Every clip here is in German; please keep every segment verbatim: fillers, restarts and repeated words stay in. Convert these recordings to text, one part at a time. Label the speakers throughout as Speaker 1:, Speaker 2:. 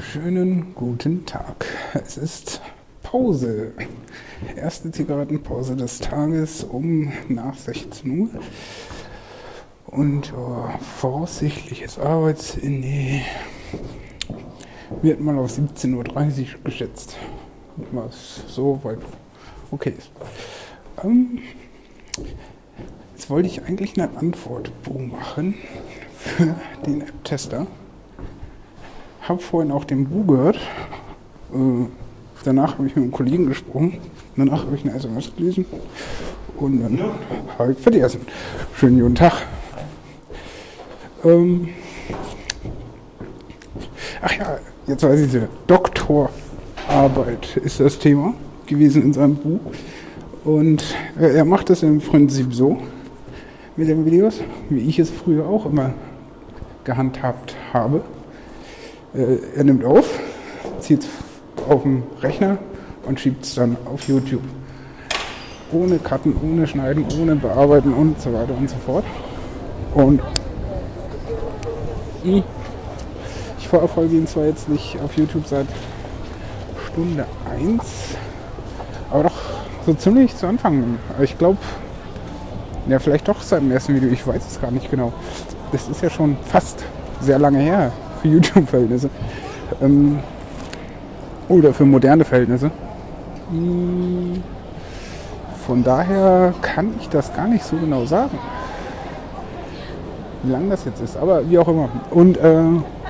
Speaker 1: Schönen guten Tag. Es ist Pause. Erste Zigarettenpause des Tages um nach sechzehn Uhr. Und ja, voraussichtliches Arbeitsende wird mal auf siebzehn Uhr dreißig geschätzt. Was so weit okay ist. Ähm, jetzt wollte ich eigentlich eine Antwortbuch machen für den App-Tester. Habe vorhin auch den Bu gehört. Äh, danach habe ich mit einem Kollegen gesprochen. Danach habe ich eine S M S gelesen. Und dann habe ich vergessen. Schönen guten Tag. Ähm, ach ja, jetzt weiß ich es. Doktorarbeit ist das Thema gewesen in seinem Buch. Und äh, er macht es im Prinzip so mit den Videos, wie ich es früher auch immer gehandhabt habe. Äh, er nimmt auf, zieht es auf den Rechner und schiebt es dann auf YouTube. Ohne Cutten, ohne Schneiden, ohne Bearbeiten und so weiter und so fort. Und ich verfolge ihn zwar jetzt nicht auf YouTube seit Stunde eins, aber doch so ziemlich zu Anfang. Ich glaube, ja, vielleicht doch seit dem ersten Video, ich weiß es gar nicht genau. Das ist ja schon fast sehr lange her für YouTube-Verhältnisse. Ähm, oder für moderne Verhältnisse. Von daher kann ich das gar nicht so genau sagen, wie lange das jetzt ist, aber wie auch immer. Und äh,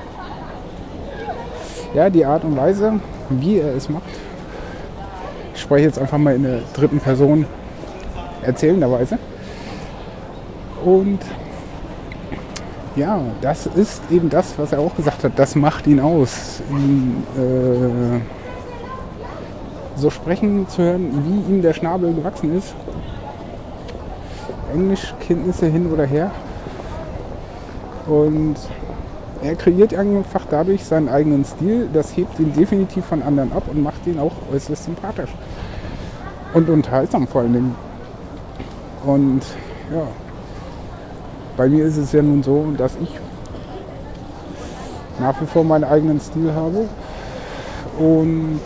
Speaker 1: ja, die Art und Weise, wie er es macht, ich spreche jetzt einfach mal in der dritten Person erzählenderweise. Und ja, das ist eben das, was er auch gesagt hat, das macht ihn aus. Ihn, äh, so sprechen zu hören, wie ihm der Schnabel gewachsen ist. Englischkenntnisse hin oder her. Und er kreiert einfach dadurch seinen eigenen Stil. Das hebt ihn definitiv von anderen ab und macht ihn auch äußerst sympathisch. Und unterhaltsam vor allen Dingen. Und ja, bei mir ist es ja nun so, dass ich nach wie vor meinen eigenen Stil habe. Und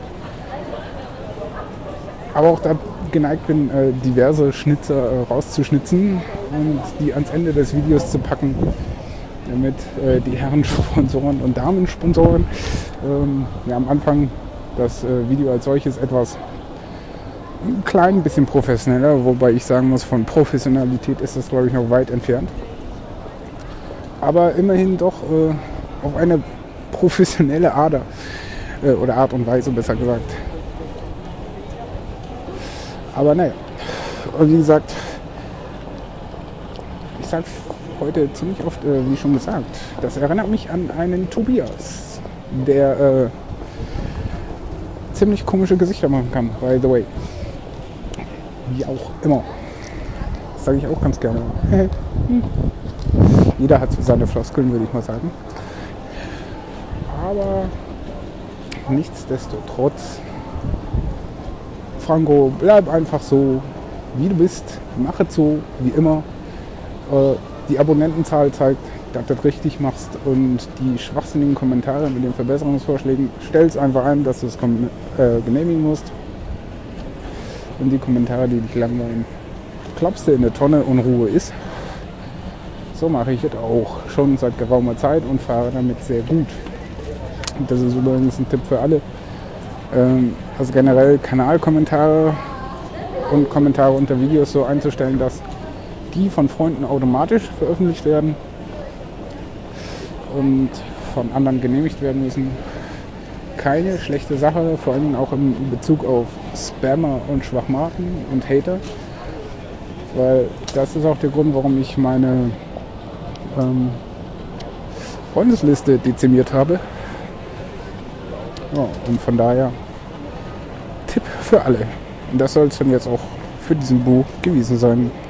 Speaker 1: aber auch da geneigt bin, äh, diverse Schnitzer äh, rauszuschnitzen und die ans Ende des Videos zu packen, damit äh, die Herren Sponsoren und Damen Sponsoren ähm, ja, am Anfang das äh, Video als solches etwas ein klein bisschen professioneller, wobei ich sagen muss, von Professionalität ist das, glaube ich, noch weit entfernt. Aber immerhin doch äh, auf eine professionelle Ader äh, oder Art und Weise, besser gesagt. Aber naja, und wie gesagt, ich sage heute ziemlich oft, äh, wie schon gesagt, das erinnert mich an einen Tobias, der äh, ziemlich komische Gesichter machen kann, by the way. Wie auch immer. Das sage ich auch ganz gerne. Jeder hat so seine Floskeln, würde ich mal sagen. Aber nichtsdestotrotz, Franco, bleib einfach so, wie du bist. Mach es so, wie immer. Äh, die Abonnentenzahl zeigt, dass du das richtig machst. Und die schwachsinnigen Kommentare mit den Verbesserungsvorschlägen, stell es einfach ein, dass du es äh, genehmigen musst. Und die Kommentare, die dich langweilen, klappst du in der Tonne und Ruhe ist. So mache ich es auch schon seit geraumer Zeit und fahre damit sehr gut. Und das ist übrigens ein Tipp für alle. Ähm, also generell Kanalkommentare und Kommentare unter Videos so einzustellen, dass die von Freunden automatisch veröffentlicht werden und von anderen genehmigt werden müssen. Keine schlechte Sache, vor allem auch in Bezug auf Spammer und Schwachmaten und Hater, weil das ist auch der Grund, warum ich meine ähm, Freundesliste dezimiert habe. Ja, und von daher Tipp für alle. Und das soll es dann jetzt auch für diesen Buch gewesen sein.